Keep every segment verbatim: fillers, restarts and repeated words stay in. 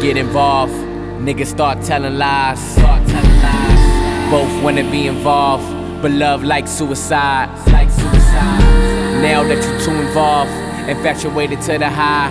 get involved, niggas start telling lies. Start telling lies. Both wanna be involved, but love like suicide. Like suicide. Now that you're too involved, infatuated to the high.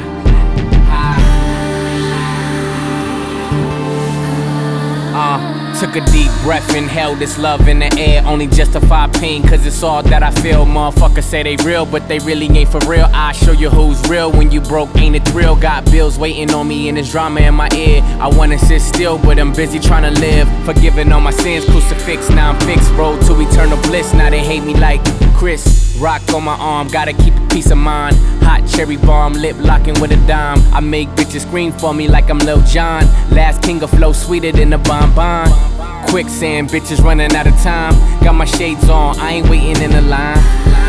Uh, took a deep breath, inhaled this love in the air. Only justify pain, cause it's all that I feel. Motherfuckers say they real, but they really ain't for real. I show you who's real. When you broke, ain't it thrill? Got bills waiting on me and there's drama in my ear. I wanna sit still, but I'm busy trying to live. Forgiving all my sins, crucifix, now I'm fixed. Road to eternal bliss, now they hate me like Chris. Rock on my arm, gotta keep a peace of mind. Hot cherry bomb, lip locking with a dime. I make bitches scream for me like I'm Lil Jon. Last king of flow, sweeter than a bonbon. Quicksand, bitches running out of time. Got my shades on, I ain't waiting in the line.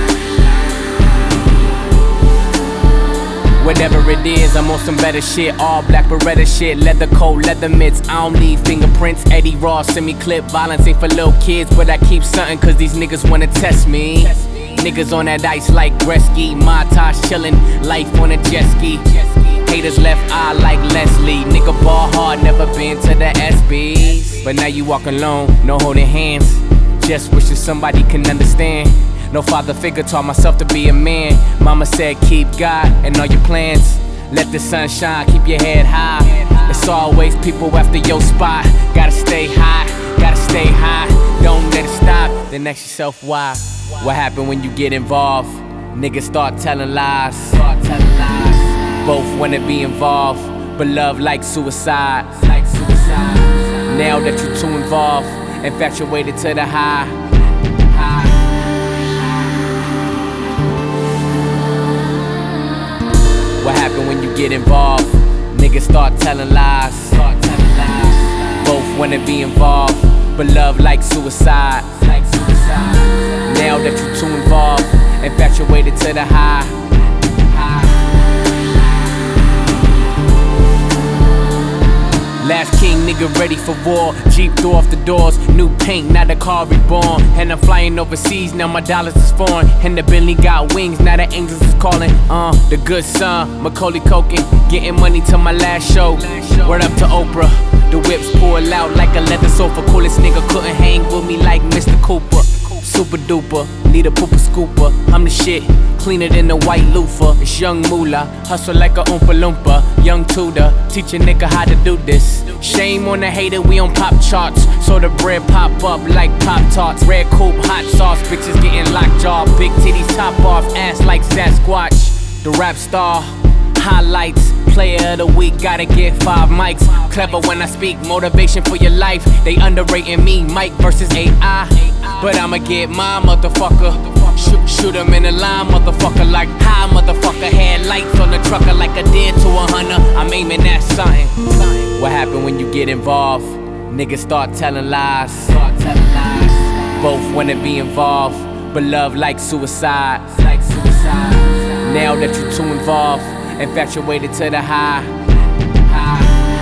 Whatever it is, I'm on some better shit. All black Beretta shit, leather coat, leather mitts. I don't need fingerprints. Eddie Ross, send me clip. Violence ain't for little kids, but I keep something cause these niggas wanna test me. Niggas on that ice like Gretzky. Montage chillin', life on a jet ski. Haters left eye like Leslie. Nigga ball hard, never been to the S B's. But now you walk alone, no holding hands. Just wish that somebody can understand. No father figure, taught myself to be a man. Mama said keep God and all your plans. Let the sun shine, keep your head high. It's always people after your spot. Gotta stay high, gotta stay high. Don't let it stop, then ask yourself why. What happened when you get involved? Niggas start telling lies. Start telling lies. Both wanna be involved, but love like suicide. Like suicide. Now that you're too involved, infatuated to the high. high. What happened when you get involved? Niggas start telling lies. Start telling lies. Both wanna be involved, but love like suicide. Like suicide. Now that you're too involved, infatuated to the high. Last king, nigga ready for war. Jeep threw off the doors, new paint, now the car reborn. And I'm flying overseas, now my dollars is foreign. And the Bentley got wings, now the angels is calling. Uh, the good son, Macaulay Culkin, getting money to my last show. Word up to Oprah, the whips pull out like a leather sofa. Coolest nigga couldn't hang with me like Mister Cooper. Super duper, need a pooper scooper. I'm the shit, cleaner than the white loofah. It's young moolah, hustle like a oompa loompa. Young Tudor, teach a nigga how to do this. Shame on the hater, we on pop charts. So the bread pop up like Pop Tarts. Red coupe, hot sauce, bitches getting lockjaw. Big titties top off, ass like Sasquatch. The rap star, highlights. Player of the week, gotta get five mics. Clever when I speak, motivation for your life. They underrating me, Mike versus A I. But I'ma get my motherfucker. Shoot, shoot him in the line, motherfucker. Like high, motherfucker. Headlights on the trucker like I did to a hunter. I'm aiming at something. What happened when you get involved? Niggas start telling lies. Start telling lies. Both wanna be involved, but love like suicide. Like suicide. Now that you're too involved, infatuated to the high. high.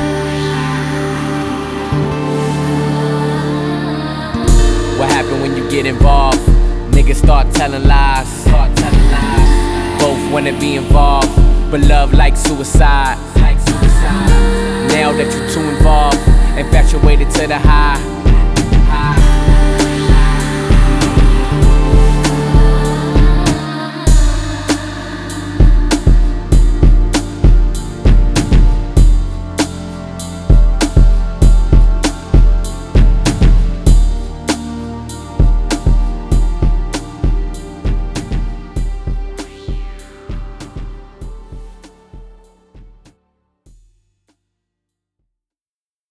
What happened when you get involved? Niggas start telling lies. Start telling lies. Both wanna be involved, but love like suicide. Like suicide. Now that you're too involved, infatuated to the high.